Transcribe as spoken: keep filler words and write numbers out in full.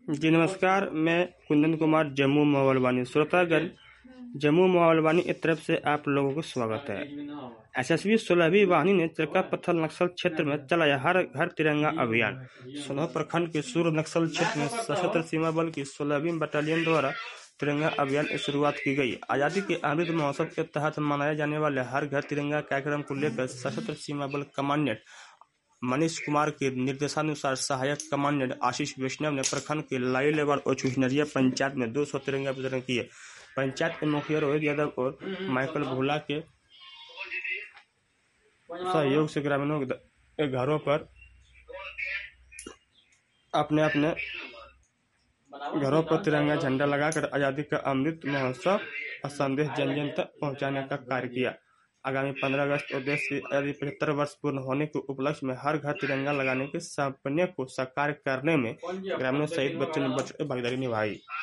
जी नमस्कार, मैं कुंदन कुमार जम्मू मोहलवानी श्रोतागण जम्मू मोहलवानी की तरफ से आप लोगों को स्वागत है। एसएसबी सोलहवीं वाहिनी ने चरका पत्थर नक्सल क्षेत्र में चलाया हर घर तिरंगा अभियान। सोलह प्रखंड के सूर्य नक्सल क्षेत्र में सशस्त्र सीमा बल की सोलहवीं बटालियन द्वारा तिरंगा अभियान की शुरुआत की गई। आजादी के अमृत महोत्सव के तहत मनाए जाने वाले हर घर तिरंगा कार्यक्रम को लेकर सशस्त्र सीमा बल कमांडेंट मनीष कुमार के निर्देशानुसार सहायक कमांडेंट आशीष वैष्णव ने प्रखंड के लाई लेवल और चुहनरिया पंचायत में दो सौ तिरंगा वितरण किए। पंचायत के मुखिया रोहित यादव और माइकल भोला के सहयोग से ग्रामीणों के घरों पर अपने अपने घरों पर तिरंगा झंडा लगाकर आजादी का अमृत महोत्सव और संदेश जन जन तक पहुंचाने का कार्य किया। आगामी पंद्रह अगस्त और देश की आजादी पचहत्तर वर्ष पूर्ण होने के उपलक्ष्य में हर घर तिरंगा लगाने के सपने को साकार करने में ग्रामीणों सहित बच्चों ने भागीदारी निभाई।